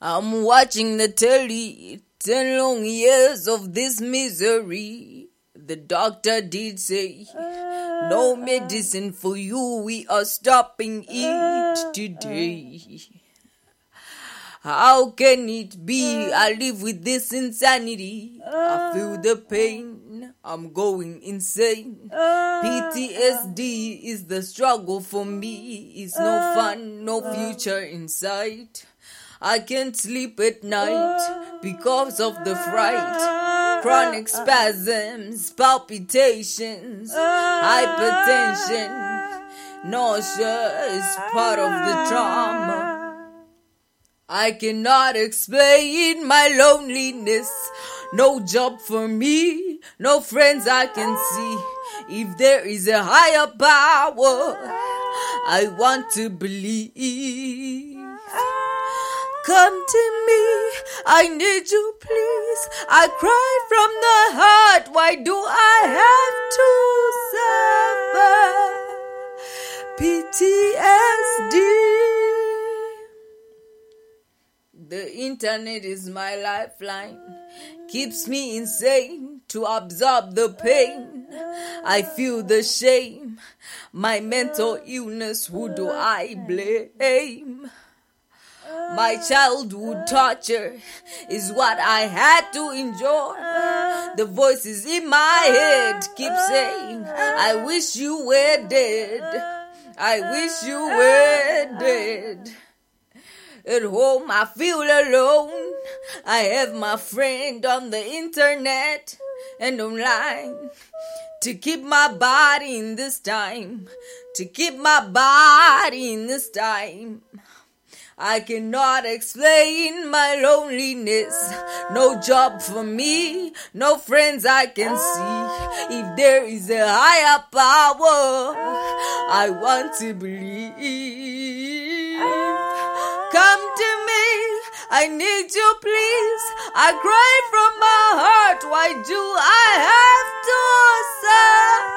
I'm watching the telly, 10 long years of this misery. The doctor did say, no medicine for you, we are stopping it today. How can it be? I live with this insanity. I feel the pain. I'm going insane. PTSD is the struggle for me. It's no fun, no future in sight. I can't sleep at night because of the fright. Chronic spasms, palpitations, hypertension, nausea is part of the trauma. I cannot explain my loneliness. No job for me, no friends I can see. If there is a higher power, I want to believe. Come to me, I need you please. I cry from the heart, why do I have to suffer PTSD? The internet is my lifeline, keeps me insane to absorb the pain. I feel the shame, my mental illness, who do I blame? My childhood torture is what I had to endure. The voices in my head keep saying, I wish you were dead. I wish you were dead. At home I feel alone. I have my friend on the internet and online. To keep my body in this time. To keep my body in this time. I cannot explain my loneliness. No job for me, no friends I can see. If there is a higher power, I want to believe. Come to me, I need you please. I cry from my heart, why do I have to suffer?